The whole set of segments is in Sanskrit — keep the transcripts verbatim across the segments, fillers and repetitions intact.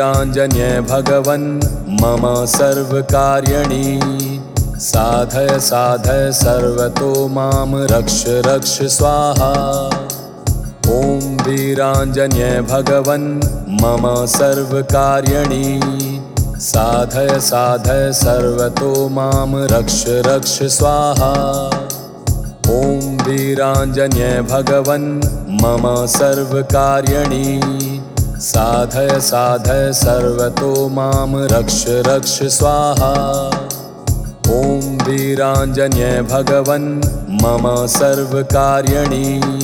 वीराञ्जनेय भगवन् मम सर्वकार्याणि साधय साधय सर्वतो मां रक्ष रक्ष स्वाहा। ॐ वीराञ्जनेय भगवन् मम सर्वकार्याणि साधय साधय सर्वतो मां रक्ष रक्ष स्वाहा। ॐ वीराञ्जनेय भगवन् मम सर्वकार्याणि साधय साधय सर्वतो मां रक्ष रक्ष स्वाहा। ॐ वीराञ्जनेय भगवन् मम सर्वकार्याणि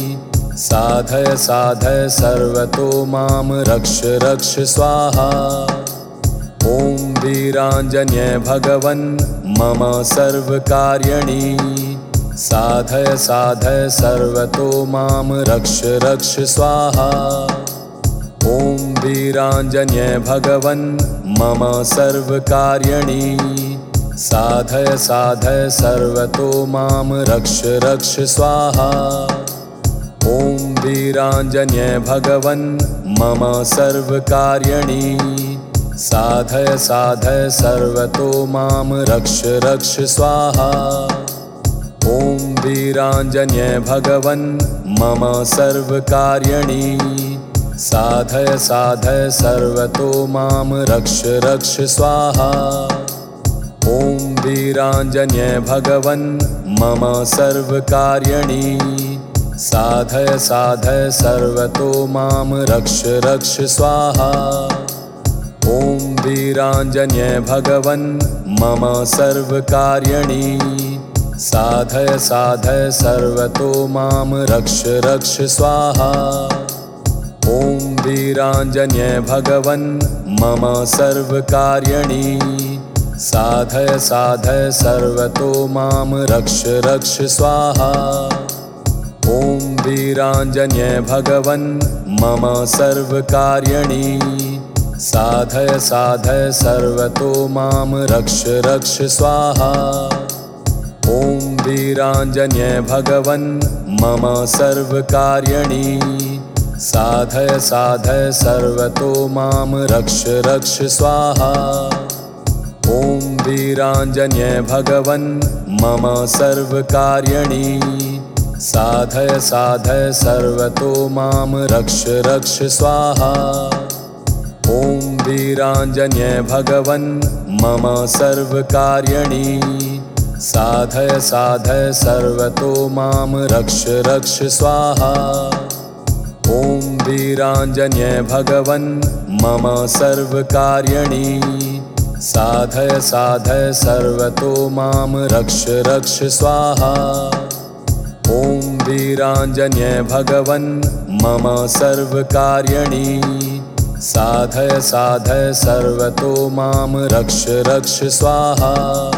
साधय साधय सर्वतो मां रक्ष रक्ष स्वाहा। ॐ वीराञ्जनेय भगवन् मम सर्वकार्याणि साधय साधय सर्वतो मां रक्ष रक्ष स्वाहा। ॐ वीराञ्जनेय भगवन् मम सर्वकार्याणि साधय साधय सर्वतो मां रक्ष रक्ष स्वाहा। ॐ वीराञ्जनेय भगवन् मम सर्वकार्याणि साधय साधय सर्वतो मां रक्ष रक्ष स्वाहा। ॐ वीराञ्जनेय भगवन् मम सर्वकार्याणि साधय साधय सर्वतो मां रक्ष रक्ष स्वाहा। ॐ वीराञ्जनेय भगवन् मम सर्वकार्याणि साधय साधय सर्वतो मां रक्ष रक्ष स्वाहा। ॐ वीराञ्जनेय भगवन् मम सर्वकार्याणि साधय साधय सर्वतो मां रक्ष रक्ष स्वाहा। ॐ वीराञ्जनेय भगवन् मम सर्वकार्याणि साधय साधय सर्वतो मां रक्ष रक्ष स्वाहा। ॐ वीराञ्जनेय भगवन् मम सर्वकार्याणि साधय साधय सर्वतो मां रक्ष रक्ष स्वाहा। ॐ वीराञ्जनेय भगवन् मम सर्वकार्याणि साधय साधय सर्वतो मां रक्ष रक्ष स्वाहा। ॐ वीराञ्जनेय भगवन् मम सर्वकार्याणि साधय साधय सर्वतो मां रक्ष रक्ष स्वाहा। ॐ वीराञ्जनेय भगवन् मम सर्वकार्याणि साधय साधय सर्वतो मां रक्ष रक्ष स्वाहा। ॐ वीराञ्जनेय भगवन् मम सर्वकार्याणि साधय साधय सर्वतो मां रक्ष रक्ष स्वाहा। ॐ वीराञ्जनेय भगवन् मम सर्वकार्याणि साधय साधय सर्वतो मां रक्ष रक्ष स्वाहा।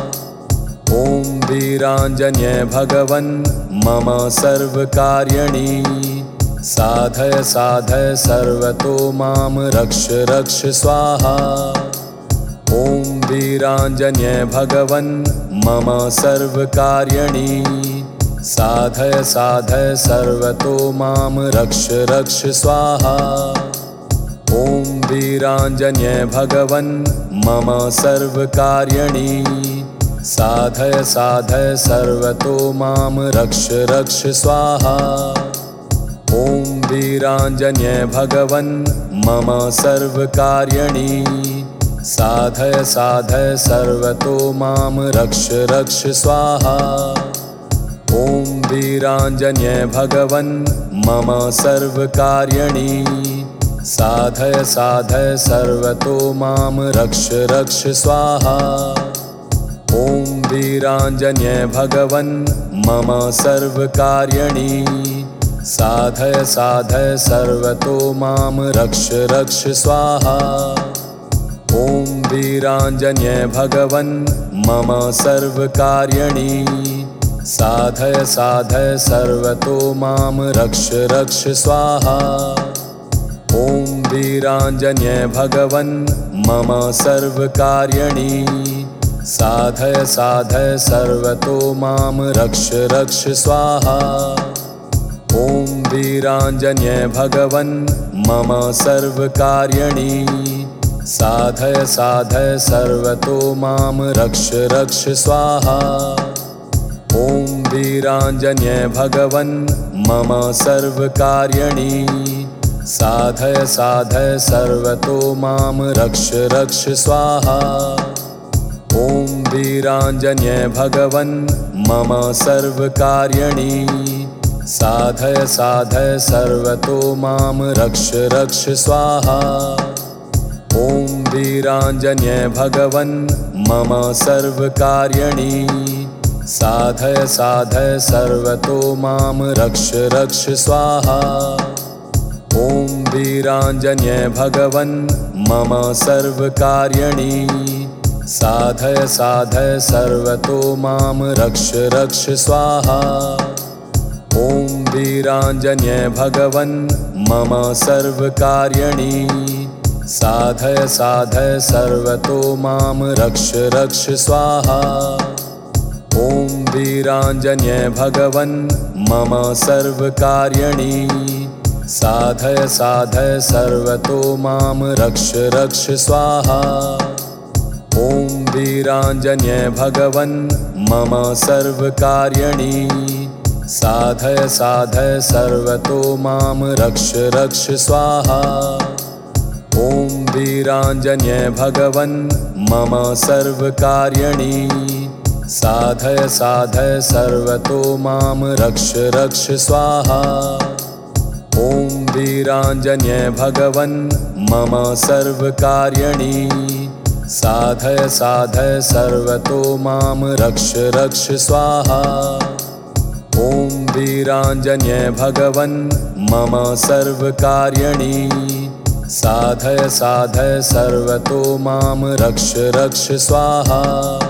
ॐ वीराञ्जनेय भगवन् मम सर्वकार्याणि साधय साधय सर्वतो मां रक्ष रक्ष स्वाहा। ॐ वीराञ्जनेय भगवन् मम सर्वकार्याणि साधय साधय सर्वतो मां रक्ष रक्ष स्वाहा। ॐ वीराञ्जनेय भगवन् मम सर्वकार्याणि साधय साधय सर्वतो मां रक्ष रक्ष स्वाहा। ॐ वीराञ्जनेय भगवन् मम सर्वकार्याणि साधय साधय सर्वतो मां रक्ष रक्ष स्वाहा। ॐ वीराञ्जनेय भगवन् मम सर्वकार्याणि साधय साधय सर्वतो मां रक्ष रक्ष स्वाहा। ॐ वीराञ्जनेय भगवन् मम सर्वकार्याणि साधय साधय सर्वतो मां रक्ष रक्ष स्वाहा। ॐ वीराञ्जनेय भगवन् मम सर्वकार्याणि साधय साधय सर्वतो मां रक्ष रक्ष स्वाहा। ॐ वीराञ्जनेय भगवन् मम सर्वकार्याणि साधय साधय सर्वतो मां रक्ष रक्ष स्वाहा। ॐ वीराञ्जनेय भगवन् मम सर्वकार्याणि साधय साधय सर्वतो मां रक्ष रक्ष स्वाहा। ॐ वीराञ्जनेय भगवन् मम सर्वकार्यणि साधय साधय सर्वतो मां रक्ष रक्ष स्वाहा। ॐ वीराञ्जनेय भगवन् मम सर्वकार्यणि साधय साधय सर्वतो मां रक्ष रक्ष स्वाहा। ॐ वीराञ्जनेय भगवन् मम सर्वकार्यणि साधय साधय सर्वतो मां रक्ष रक्ष स्वाहा। ॐ वीराञ्जनेय भगवन् मम सर्वकार्यणि साधय साधय सर्वतो मां रक्ष रक्ष स्वाहा। ॐ वीराञ्जनेय भगवन् मम सर्वकार्यणि साधय साधय सर्वतो मां रक्ष रक्ष स्वाहा। ॐ वीराञ्जनेय भगवन् मम सर्वकार्यणि साधय साधय सर्वतो मां रक्ष रक्ष स्वाहा। ॐ वीराञ्जनेय भगवन् मम सर्वकार्यणि साधय साधय सर्वतो मां रक्ष रक्ष स्वाहा। ॐ वीराञ्जनेय भगवन् मम सर्वकार्यणि साधय साधय सर्वतो मां रक्ष रक्ष स्वाहा। ॐ वीराञ्जनेय भगवन् मम सर्वकार्यणि साधय साधय सर्वतो मां रक्ष रक्ष स्वाहा। ॐ वीराञ्जनेय भगवन् मम सर्वकार्यणि साधय साधय सर्वतो मां रक्ष रक्ष स्वाहा।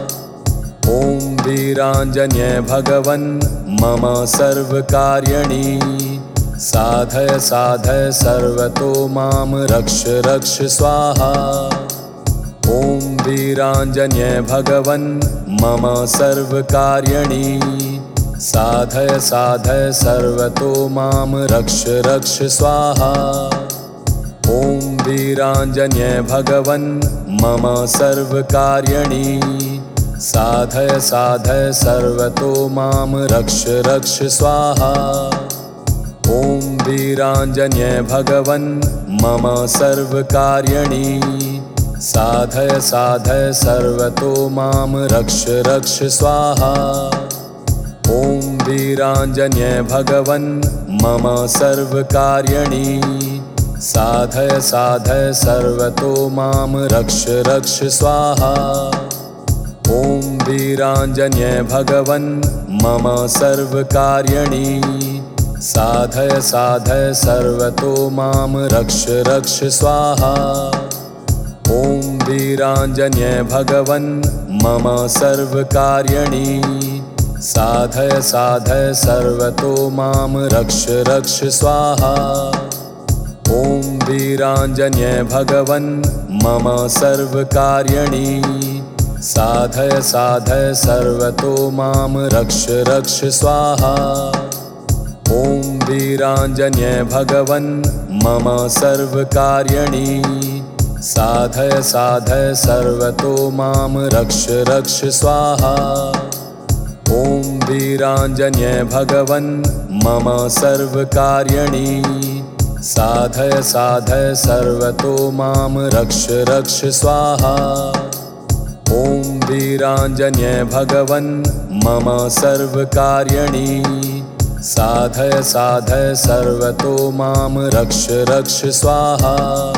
ॐ वीराञ्जनेय भगवन् मम सर्वकार्यणि साधय साधय सर्वतो मां रक्ष रक्ष स्वाहा। ॐ वीराञ्जनेय भगवन् मम सर्वकार्यणि साधय साधय सर्वतो मां रक्ष रक्ष स्वाहा। ॐ वीराञ्जनेय भगवन् मम सर्वकार्यणि साधय साधय सर्वतो मां रक्ष रक्ष स्वाहा। ॐ वीराञ्जनेय भगवन् मम सर्वकार्यणि साधय साधय सर्वतो मां रक्ष रक्ष स्वाहा। ॐ वीराञ्जनेय भगवन् मम सर्वकार्यणि साधय साधय सर्वतो मां रक्ष रक्ष स्वाहा। ॐ वीराञ्जनेय भगवन् मम सर्वकार्यणि साधय साधय सर्वतो मां रक्ष रक्ष स्वाहा। ॐ वीराञ्जनेय भगवन् मम सर्वकार्यणि साधय साधय सर्वतो मां रक्ष रक्ष स्वाहा। ॐ वीराञ्जनेय भगवन् मम सर्वकार्यणि साधय साधय सर्वतो मां रक्ष रक्ष स्वाहा। ॐ वीराञ्जनेय भगवन् मम सर्वकार्यणि साधय साधय सर्वतो मां रक्ष रक्ष स्वाहा। ॐ वीराञ्जनेय भगवन् मम सर्वकार्यणि साधय साधय सर्वतो मां रक्ष रक्ष स्वाहा। ॐ वीराञ्जनेय भगवन् मम सर्वकार्यणि साधय साधय सर्वतो मां रक्ष रक्ष स्वाहा।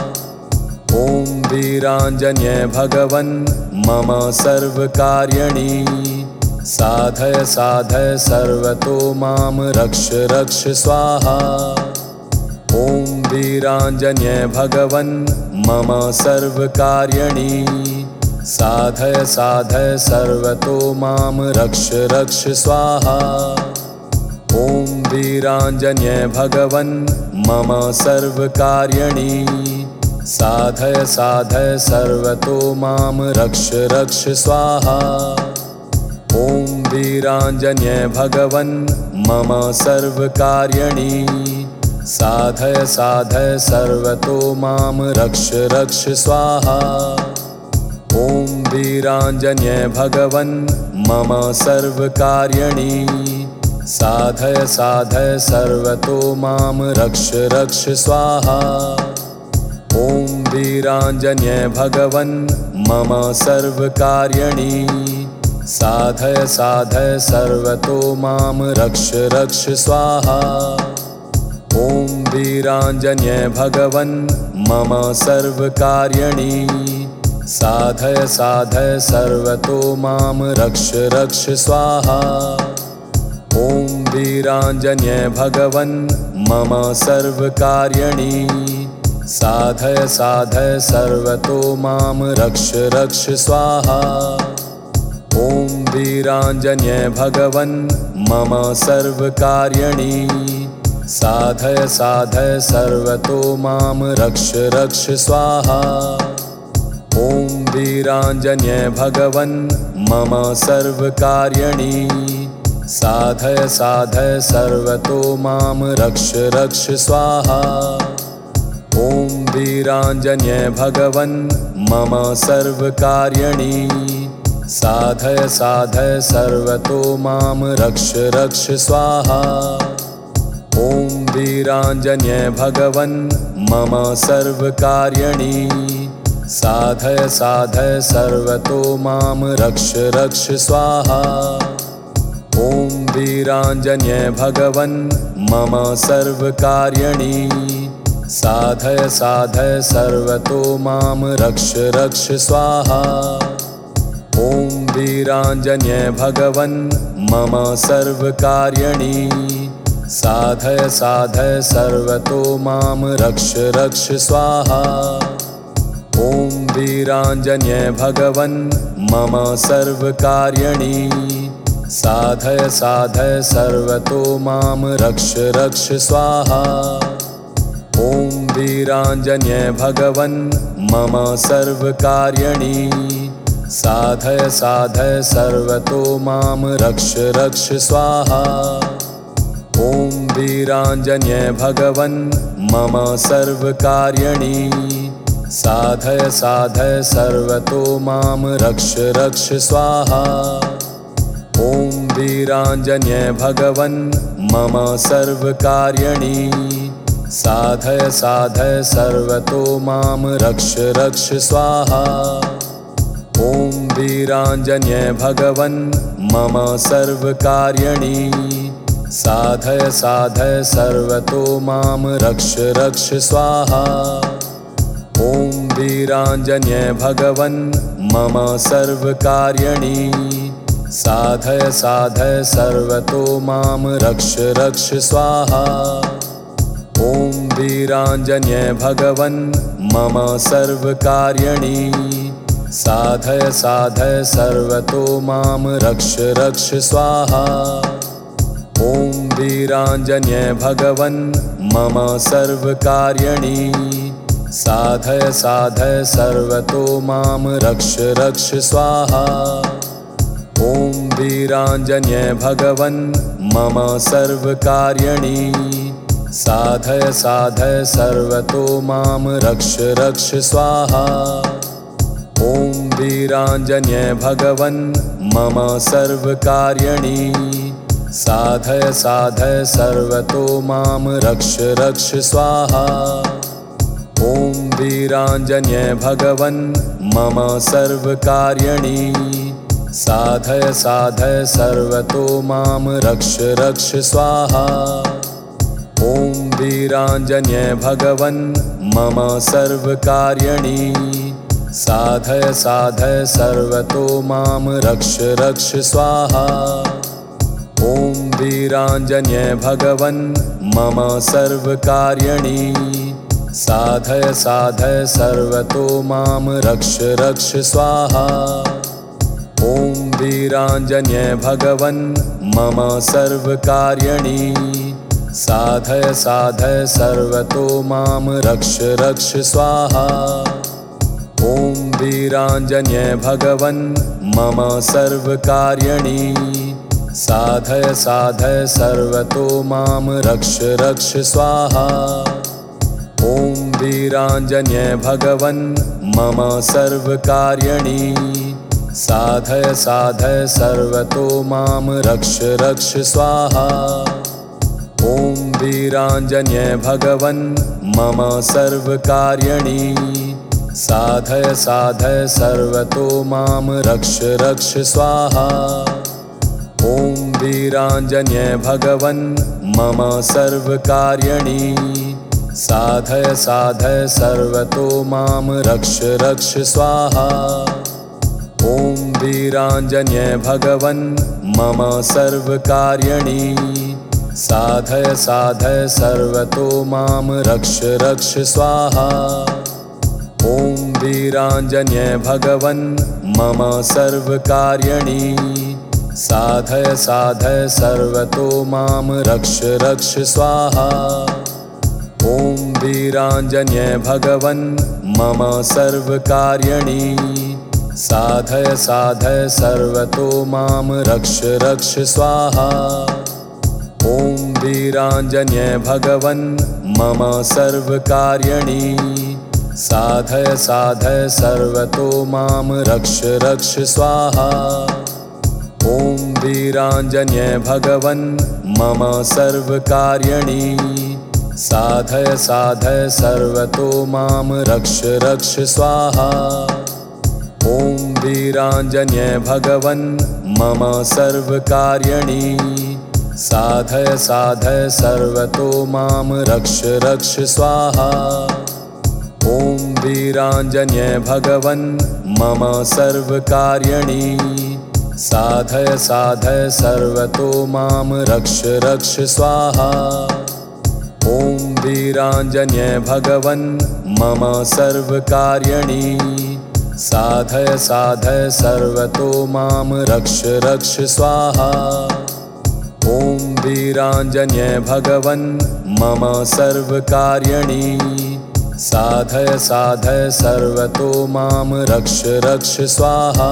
ॐ वीराञ्जनेय भगवन् मम सर्वकार्यणि साधय साधय सर्वतो मां रक्ष रक्ष स्वाहा। ॐ वीराञ्जनेय भगवन् मम सर्वकार्यणि साधय साधय सर्वतो मां रक्ष रक्ष स्वाहा। ॐ वीराञ्जनेय भगवन् मम सर्वकार्यणि साधय साधय सर्वतो मां रक्ष रक्ष स्वाहा। ॐ वीराञ्जनेय भगवन् मम सर्वकार्यणि साधय साधय सर्वतो मां रक्ष रक्ष स्वाहा। ॐ वीराञ्जनेय भगवन् मम सर्वकार्यणि साधय साधय सर्वतो मां रक्ष रक्ष स्वाहा। ॐ वीराञ्जनेय भगवन् मम सर्वकार्यणि साधय साधय सर्वतो मां रक्ष रक्ष स्वाहा। ॐ वीराञ्जनेय भगवन् मम सर्वकार्यणि साधय साधय सर्वतो मां रक्ष रक्ष स्वाहा। ॐ वीराञ्जनेय भगवन् मम सर्वकार्यणि साधय साधय सर्वतो मां रक्ष रक्ष स्वाहा। ॐ वीराञ्जनेय भगवन् मम सर्वकार्यणि साधय साधय सर्वतो मां रक्ष रक्ष स्वाहा। ॐ वीराञ्जनेय भगवन् मम सर्वकार्यणि साधय साधय सर्वतो मां रक्ष रक्ष स्वाहा। ॐ वीराञ्जनेय भगवन् मम सर्वकार्यणि साधय साधय सर्वतो मां रक्ष रक्ष स्वाहा। ॐ वीराञ्जनेय भगवन् मम सर्वकार्यणि साधय साधय सर्वतो मां रक्ष रक्ष स्वाहा। ॐ वीराञ्जनेय भगवन् मम सर्वकार्यणि साधय साधय सर्वतो मां रक्ष रक्ष स्वाहा। ॐ वीराञ्जनेय भगवन् मम सर्वकार्यणि साधय साधय सर्वतो मां रक्ष रक्ष स्वाहा। ॐ वीराञ्जनेय भगवन् मम सर्वकार्यणि साधय साधय सर्वतो मां रक्ष रक्ष स्वाहा। ॐ वीराञ्जनेय भगवन् मम सर्वकार्यणि साधय साधय सर्वतो मां रक्ष रक्ष स्वाहा। ॐ वीराञ्जनेय भगवन् मम सर्वकार्यणि साधय साधय सर्वतो मां रक्ष रक्ष स्वाहा। ॐ वीराञ्जनेय भगवन् मम सर्वकार्यणि साधय साधय सर्वतो मां रक्ष रक्ष स्वाहा। ॐ वीराञ्जनेय भगवन् मम सर्वकार्यणि साधय साधय सर्वतो मां रक्ष रक्ष स्वाहा। ॐ वीराञ्जनेय भगवन् मम सर्वकार्यणि साधय साधय सर्वतो मां रक्ष रक्ष स्वाहा। ॐ वीराञ्जनेय भगवन् मम सर्वकार्यणि साधय साधय सर्वतो मां रक्ष रक्ष स्वाहा। ॐ वीराञ्जनेय भगवन् मम सर्वकार्यणि साधय साधय सर्वतो मां रक्ष रक्ष स्वाहा। ॐ वीराञ्जनेय भगवन् मम सर्वकार्यणि साधय साधय सर्वतो मां रक्ष रक्ष स्वाहा। ॐ वीराञ्जनेय भगवन् मम सर्वकार्यणि साधय साधय सर्वतो मां रक्ष रक्ष स्वाहा। ॐ वीराञ्जनेय भगवन् मम सर्वकार्यणि साधय साधय सर्वतो मां रक्ष रक्ष स्वाहा। ॐ वीराञ्जनेय भगवन् मम सर्वकार्यणि साधय साधय सर्वतो मां रक्ष रक्ष स्वाहा। ॐ वीराञ्जनेय भगवन् मम सर्वकार्यणि साधय साधय सर्वतो मां रक्ष रक्ष स्वाहा। ॐ वीराञ्जनेय भगवन् मम सर्वकार्यणि साधय साधय सर्वतो मां रक्ष रक्ष स्वाहा। ॐ वीराञ्जनेय भगवन् मम सर्वकार्यणि साधय साधय सर्वतो मां रक्ष रक्ष स्वाहा। ॐ वीराञ्जनेय भगवन् मम सर्वकार्यणि साधय साधय सर्वतो मां रक्ष रक्ष स्वाहा। ॐ वीराञ्जनेय भगवन् मम सर्वकार्यणि साधय साधय सर्वतो मां रक्ष रक्ष स्वाहा। ॐ वीराञ्जनेय भगवन् मम सर्वकार्यणि साधय साधय सर्वतो मां रक्ष रक्ष स्वाहा। ॐ वीराञ्जनेय भगवन् मम सर्वकार्यणि साधय साधय सर्वतो मां रक्ष रक्ष स्वाहा। ॐ वीराञ्जनेय भगवन् मम सर्वकार्यणि साधय साधय सर्वतो मां रक्ष रक्ष स्वाहा। ॐ वीराञ्जनेय भगवन् मम सर्वकार्यणि साधय साधय सर्वतो मां रक्ष रक्ष स्वाहा। ॐ वीराञ्जनेय भगवन् मम सर्वकार्यणि साधय साधय सर्वतो मां रक्ष रक्ष स्वाहा। ॐ वीराञ्जनेय भगवन् मम सर्वकार्यणि साधय साधय सर्वतो मां रक्ष रक्ष स्वाहा। ॐ वीराञ्जनेय भगवन् मम सर्वकार्यणि साधय साधय सर्वतो मां रक्ष रक्ष स्वाहा। ॐ वीराञ्जनेय भगवन् मम सर्वकार्यणि साधय साधय सर्वतो मां रक्ष रक्ष स्वाहा। ॐ वीराञ्जनेय भगवन् मम सर्वकार्यणि साधय साधय सर्वतो मां रक्ष रक्ष स्वाहा। ॐ वीराञ्जनेय भगवन् मम सर्वकार्यणि साधय साधय सर्वतो मां रक्ष रक्ष स्वाहा।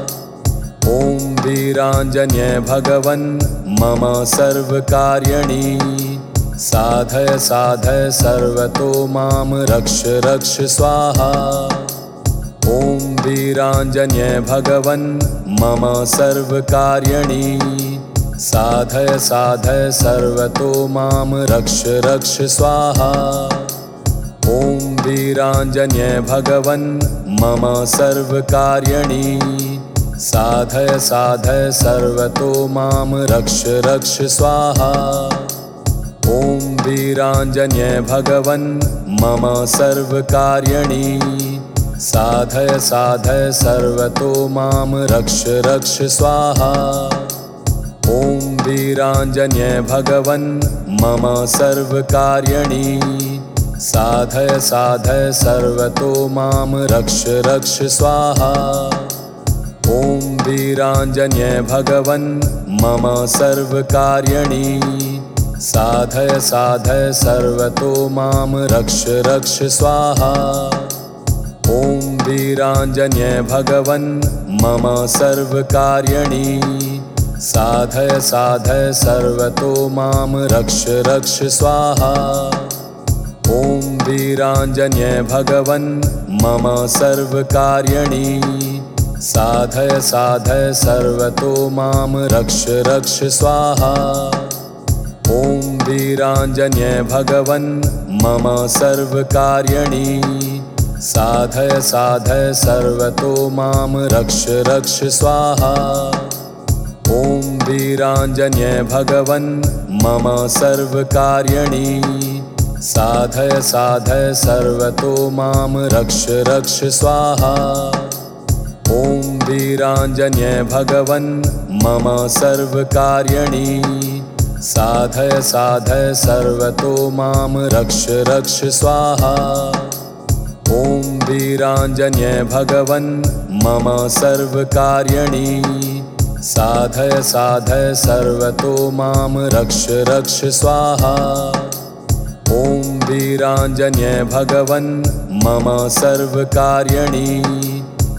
ॐ वीराञ्जनेय भगवन् मम सर्वकार्यणि साधय साधय सर्वतो मां रक्ष रक्ष स्वाहा। ॐ वीराञ्जनेय भगवन् मम सर्वकार्यणि साधय साधय सर्वतो मां रक्ष रक्ष स्वाहा। ॐ वीराञ्जनेय भगवन् मम सर्वकार्यणि साधय साधय सर्वतो मां रक्ष रक्ष स्वाहा। ॐ वीराञ्जनेय भगवन् मम सर्वकार्यणि साधय साधय सर्वतो मां रक्ष रक्ष स्वाहा। ॐ वीराञ्जनेय भगवन् मम सर्वकार्यणि साधय साधय सर्वतो मां रक्ष रक्ष स्वाहा। ॐ वीराञ्जनेय भगवन् मम सर्वकार्यणि साधय साधय सर्वतो मां रक्ष रक्ष स्वाहा। ॐ वीराञ्जनेय भगवन् मम सर्वकार्यणि साधय साधय सर्वतो मां रक्ष रक्ष स्वाहा। ॐ वीराञ्जनेय भगवन् मम सर्वकार्यणि साधय साधय सर्वतो मां रक्ष रक्ष स्वाहा। ॐ वीराञ्जनेय भगवन् मम सर्वकार्यणि साधय साधय सर्वतो मां रक्ष रक्ष स्वाहा। ॐ वीराञ्जनेय भगवन् मम सर्वकार्यणि साधय साधय सर्वतो मां रक्ष रक्ष स्वाहा। ॐ वीराञ्जनेय भगवन् मम सर्वकार्यणि साधय साधय सर्वतो मां रक्ष रक्ष स्वाहा। ॐ वीराञ्जनेय भगवन् मम सर्वकार्यणि साधय साधय सर्वतो मां रक्ष रक्ष स्वाहा। ॐ वीराञ्जनेय भगवन् मम सर्वकार्यणि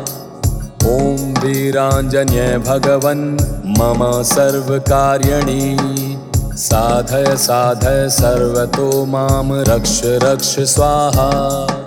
ॐ वीराञ्जनेय भगवन् मम सर्वकार्यणि साधय साधय सर्वतो मां रक्ष रक्ष स्वाहा।